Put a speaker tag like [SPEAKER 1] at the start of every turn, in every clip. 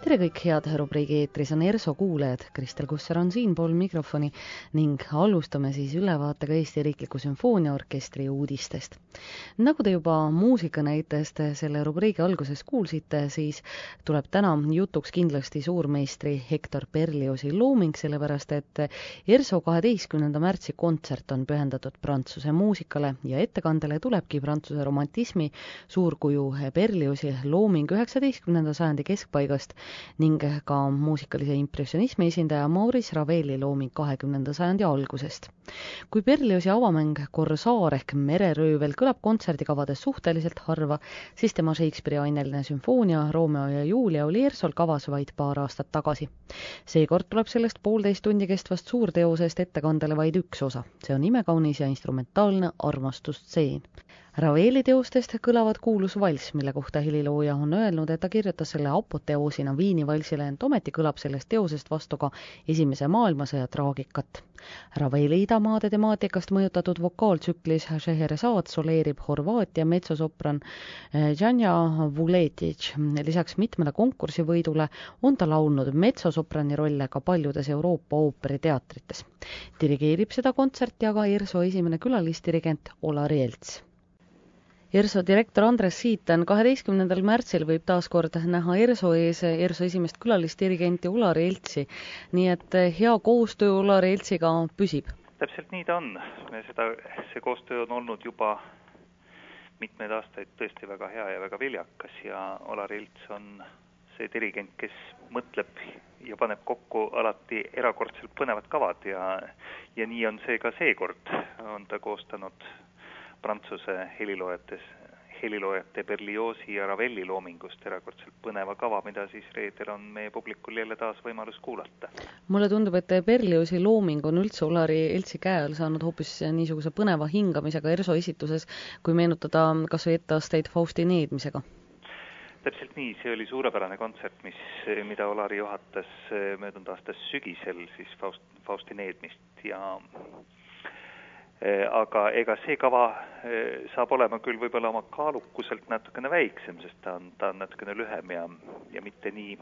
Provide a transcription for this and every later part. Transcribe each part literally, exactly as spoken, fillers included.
[SPEAKER 1] Tere kõik head rubriigi eetris on ERSO kuulajad, Kristel Kusser on siinpool mikrofoni ning alustame siis ülevaatega Eesti Riikliku Sümfooniaorkestri uudistest. Nagu te juba muusikanäitest selle rubriigi alguses kuulsite, siis tuleb täna jutuks kindlasti suurmeistri Hector Berliozi looming, sellepärast et ERSO kaheteistkümnenda märtsi kontsert on pühendatud Prantsuse muusikale ja ettekandele tulebki Prantsuse romantismi suurkuju Berliozi looming üheksateistkümnenda sajandi keskpaigast ning ka muusikalise impressionismi esindaja Maurice Raveli looming kahekümnenda sajandi algusest. Kui Berliozi avamäng Corsair ehk mereröövel kõlab kontserdikavades suhteliselt harva, siis tema Shakespeare'i aineline sümfoonia Romeo ja Julia oli ERSOl kavas vaid paar aastat tagasi. Seekord tuleb sellest poolteist tundi kestvast suurteosest ettekandele vaid üks osa. See on imekaunis ja instrumentaalne armastustseen. Raveli teostest kõlavad kuulus vals, mille kohta helilooja on öelnud, et ta kirjutas selle apoteoosina Viini valsile, ent ometi kõlab sellest teosest vastu ka esimese maailmasõja traagikat. Raveli idamaade temaatikast mõjutatud vokaaltsüklis Scheherazade soleerib Horvaatia metsosopran Janja Vuletic. Lisaks mitmele konkursivõidule on ta laulnud metsosoprani rolle ka paljudes Euroopa ooperiteatrites. Dirigeerib seda kontserti aga ERSO esimene külalisdirigent Olari Elts. ERSO direktor Andres Siitan kaheteistkümnendal märtsil võib taaskord näha ERSO ees ERSO esimest külalisdirigenti Olari Eltsi, nii et hea koostöö Olari Eltsiga püsib.
[SPEAKER 2] Täpselt nii ta on. Me seda, see koostöö on olnud juba mitmeid aastaid tõesti väga hea ja väga viljakas ja Olari Elts on see dirigent, kes mõtleb ja paneb kokku alati erakordselt põnevad kavad ja, ja nii on see ka seekord. On ta koostanud Prantsuse heliloojates, heliloojate Berliozi ja Raveli loomingust erakordselt põneva kava, mida siis reedel on meie publikul jälle taas võimalus kuulata.
[SPEAKER 1] Mulle tundub, et Berliozi looming on üldse Olari Eltsi käe all saanud hoopis niisuguse põneva hingamisega ERSO esituses, kui meenutada kas või etteasteid Fausti needmisega.
[SPEAKER 2] Täpselt nii, see oli suurepärane kontsert, mis, mida Olari juhatas möödunud aastas sügisel siis Faust, Fausti needmist ja aga ega see kava saab olema küll võib-olla oma kaalukuselt natukene väiksem, sest ta on, ta on natukene lühem ja, ja mitte nii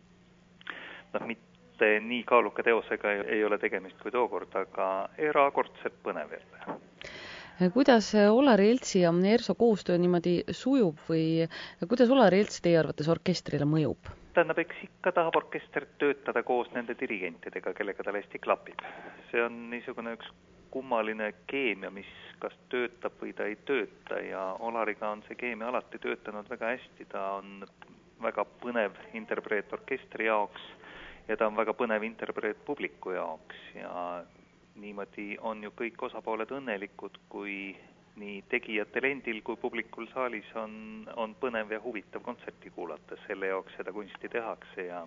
[SPEAKER 2] noh, mitte nii kaaluka teosega ei ole tegemist kui tookord, aga erakordselt põnev jälle.
[SPEAKER 1] Kuidas Olari Eltsi ja ERSO koostöö niimoodi sujub või kuidas Olari Elts teie arvates orkestrile mõjub?
[SPEAKER 2] Tähendab, eks ikka tahab orkester töötada koos nende dirigentidega, kellega tal hästi klapib. See on niisugune üks kummaline keemia, mis kas töötab või ta ei tööta ja Olariga on see keemia alati töötanud väga hästi. Ta on väga põnev interpreet orkestri jaoks ja ta on väga põnev interpreet publiku jaoks ja niimoodi on ju kõik osapooled õnnelikud, kui nii tegijatel endil kui publikul saalis on, on põnev ja huvitav kontserti kuulata. Selle jaoks seda kunsti tehakse ja,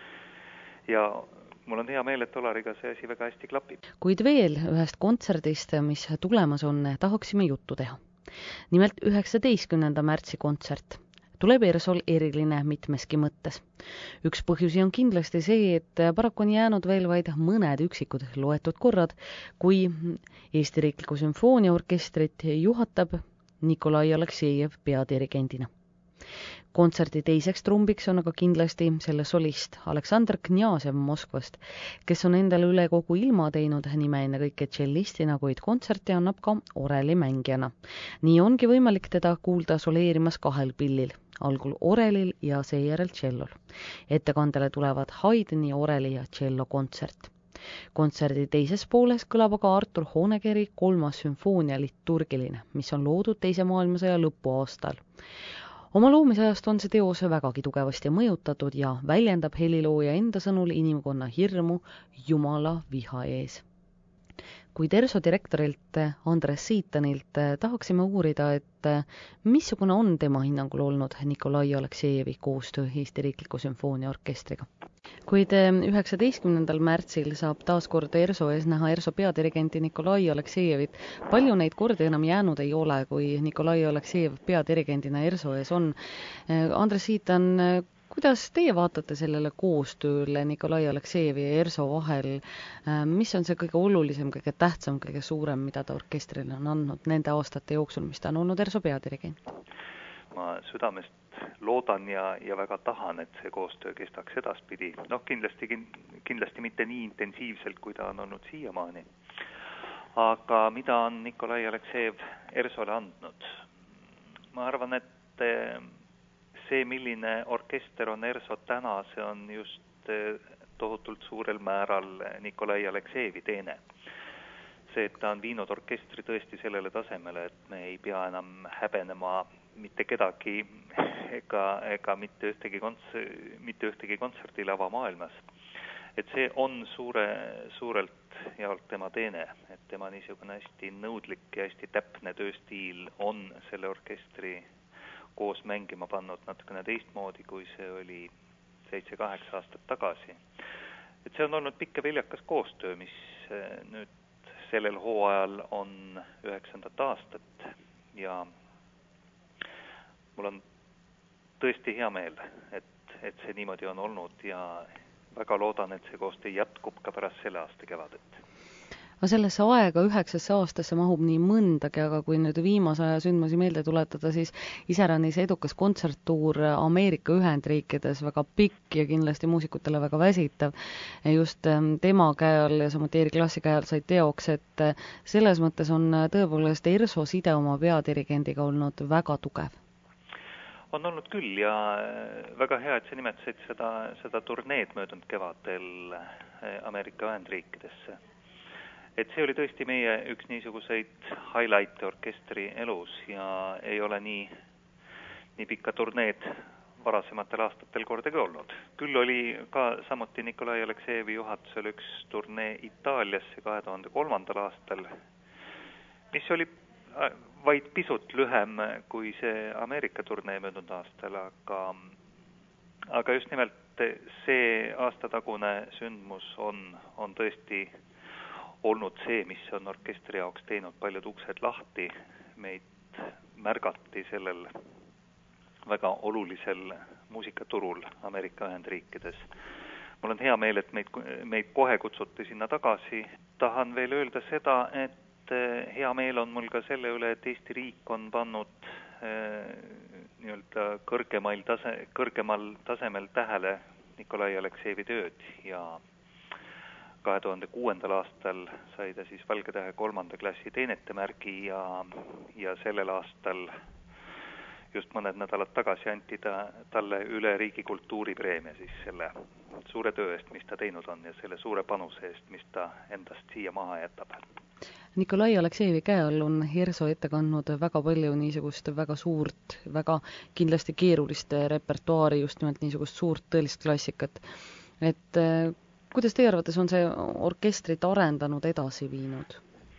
[SPEAKER 2] ja mul on hea meel, et Olariga see asi väga hästi klapib.
[SPEAKER 1] Kuid veel ühest kontserdist, mis tulemas on, tahaksime juttu teha. Nimelt üheksateistkümnenda märtsi kontsert. Tuleb ERSOl eriline mitmeski mõttes. Üks põhjusi on kindlasti see, et paraku on jäänud veel vaid mõned üksikud loetud korrad, kui Eesti Riikliku Sümfooniaorkestrit juhatab Nikolai Aleksejev peadirigendina. Kontserti teiseks trumbiks on aga kindlasti selle solist Aleksandr Knjazev Moskvast, kes on endale üle kogu ilma teinud nime enne kõike tšellistina, kuid kontserti annab ka orelimängijana. Nii ongi võimalik teda kuulda soleerimas kahel pillil, algul orelil ja seejärel tšellol. Ettekandele tulevad Haydni oreli ja tšello kontsert. Kontserdi teises pooles kõlab aga Artur Honegeri kolmas sümfoonia liturgiline, mis on loodud teise maailmasõja lõpuaastal. Oma loomisajast on see teos vägagi tugevasti mõjutatud ja väljendab helilooja enda sõnul inimkonna hirmu Jumala viha ees. Kuid ERSO direktorilt Andres Siitanilt tahaksime uurida, et missugune on tema hinnangul olnud Nikolai Aleksejevi koostöö Eesti Riikliku Sümfooniaorkestriga. Kuid üheksateistkümnendal märtsil saab taaskord ERSO ees näha ERSO peadirigenti Nikolai Aleksejevit. Palju neid kordi enam jäänud ei ole, kui Nikolai Aleksejev peadirigendina ERSO ees on. Andres Siitan, kuidas teie vaatate sellele koostööle Nikolai Aleksejevi ja ERSO vahel? Mis on see kõige olulisem, kõige tähtsam, kõige suurem, mida ta orkestrile on andnud nende aastate jooksul, mis ta on olnud ERSO peadirigent?
[SPEAKER 2] Ma südamest loodan ja, ja väga tahan, et see koostöö kestaks edaspidi. Noh, kindlasti, kindlasti mitte nii intensiivselt, kui ta on olnud siiamaani. Aga mida on Nikolai Aleksejev ERSOle andnud? Ma arvan, et see, milline orkester on ERSO täna, see on just tohutult suurel määral Nikolai Aleksejevi teene. See, et ta on viinud orkestri tõesti sellele tasemele, et me ei pea enam häbenema mitte kedagi ega, ega mitte ühtegi, konts- mitte ühtegi kontserdilava maailmas. Et see on suure, suurelt jaolt tema teene, et tema niisugune hästi nõudlik ja hästi täpne tööstiil on selle orkestri koos mängima pannud natukene teistmoodi, kui see oli seitse-kaheksa aastat tagasi. Et see on olnud pikk ja viljakas koostöö, mis nüüd sellel hooajal on üheksandat aastat ja mul on tõesti hea meel, et, et see niimoodi on olnud ja väga loodan, et see koostöö jätkub ka pärast selle aasta kevadet.
[SPEAKER 1] Aga sellesse aega üheksasse aastasse mahub nii mõndagi, aga kui nüüd viimase aja sündmusi meelde tuletada, siis iseäranis edukas kontserttuur Ameerika Ühendriikides, väga pikk ja kindlasti muusikutele väga väsitav. Just tema käe all ja samuti Erik Lassi käe all sai teoks, et selles mõttes on tõepoolest ERSO side oma peadirigendiga olnud väga tugev.
[SPEAKER 2] On olnud küll ja väga hea, et sa nimetasid seda, seda turneed möödunud kevadel Ameerika Ühendriikidesse. Et see oli tõesti meie üks niisuguseid highlight'e orkestri elus ja ei ole nii, nii pikka turneed varasematel aastatel kordagi olnud. Küll oli ka samuti Nikolai Aleksejevi juhatusel üks turnee Itaaliasse kahe tuhande kolmandal aastal, mis oli vaid pisut lühem kui see Ameerika turnee möödunud aastal, aga, aga just nimelt see aastatagune sündmus on, on tõesti olnud see, mis on orkestri jaoks teinud paljud uksed lahti. Meid märgati sellel väga olulisel muusikaturul Ameerika Ühendriikides. Mul on hea meel, et meid, meid kohe kutsuti sinna tagasi. Tahan veel öelda seda, et hea meel on mul ka selle üle, et Eesti riik on pannud eh, nii-öelda kõrgemal, tase, kõrgemal tasemel tähele Nikolai Aleksejevi tööd ja kahe tuhande kuuendal aastal sai ta siis Valge Tähe kolmanda klassi teenetemärgi ja, ja sellel aastal just mõned nädalad tagasi anti ta, talle üle riigi kultuuripreemia siis selle suure töö eest, mis ta teinud on ja selle suure panuse eest, mis ta endast siia maha jätab.
[SPEAKER 1] Nikolai Aleksejevi käe all on ERSO ette kandnud väga palju niisugust väga suurt, väga kindlasti keerulist repertuaari, just nimelt niisugust suurt tõelist klassikat. Et kuidas teie arvates on see orkestrit arendanud, edasi viinud?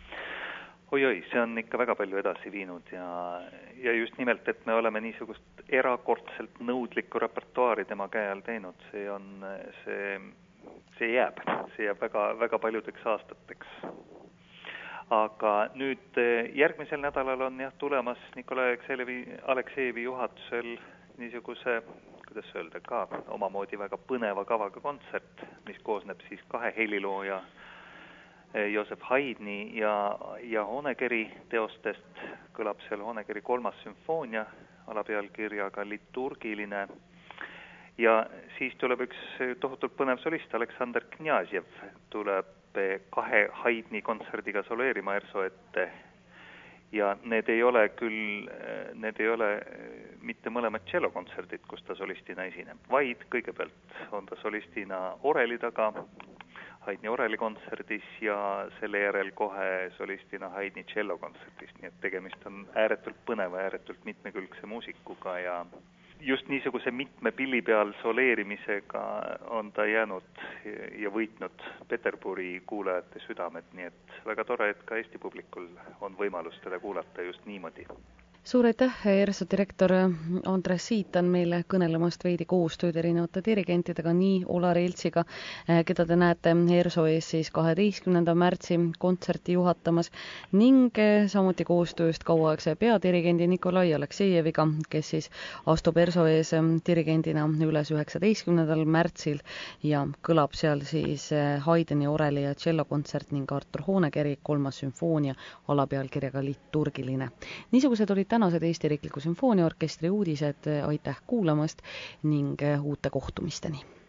[SPEAKER 2] Oi-oi, see on ikka väga palju edasi viinud ja, ja just nimelt, et me oleme niisugust erakordselt nõudlikku repertuaari tema käe all teinud, see on, see, see jääb, see jääb väga, väga paljudeks aastateks. Aga nüüd järgmisel nädalal on jah tulemas Nikolai Aleksejevi, Aleksejevi juhatusel niisuguse kuidas öelda, ka omamoodi väga põneva kavaga kontsert, mis koosneb siis kahe helilooja Josef Haydni ja, ja Honegeri teostest. Kõlab seal Honegeri kolmas sümfoonia alapealkirjaga liturgiline ja siis tuleb üks tohutult põnev solist, Aleksander Kniazjev tuleb kahe Haydni kontserdiga soleerima ERSO ette. Ja need ei ole küll, need ei ole mitte mõlemad tšellokontserdid, kus ta solistina esineb, vaid kõigepealt on ta solistina oreli taga, Haydni oreli kontserdis ja selle järel kohe solistina Haydni tšellokontserdis, nii et tegemist on ääretult põneva, ääretult mitmekülgse muusikuga ja just niisuguse mitme pilli peal soleerimisega on ta jäänud ja võitnud Peterburi kuulajate südamed, nii et väga tore, et ka Eesti publikul on võimalus teda kuulata just niimoodi.
[SPEAKER 1] Suur aitäh, ERSO direktor Andres Siitan meile kõnelemast veidi koostööd erinevate dirigentidega, nii Olari Iltsiga, keda te näete ERSO ees siis kaheteistkümnenda märtsi kontserti juhatamas, ning samuti koostööst kauaaegse peadirigendi Nikolai Aleksejeviga, kes siis astub ERSO ees dirigendina üles üheksateistkümnendal märtsil ja kõlab seal siis Haydni oreli ja tšellokontsert ning Artur Honegeri kolmas sümfoonia alapealkirjaga liturgiline. Niisugused olid tänased Eesti Riikliku Sümfooniaorkestri uudised, aitäh kuulamast ning uute kohtumisteni!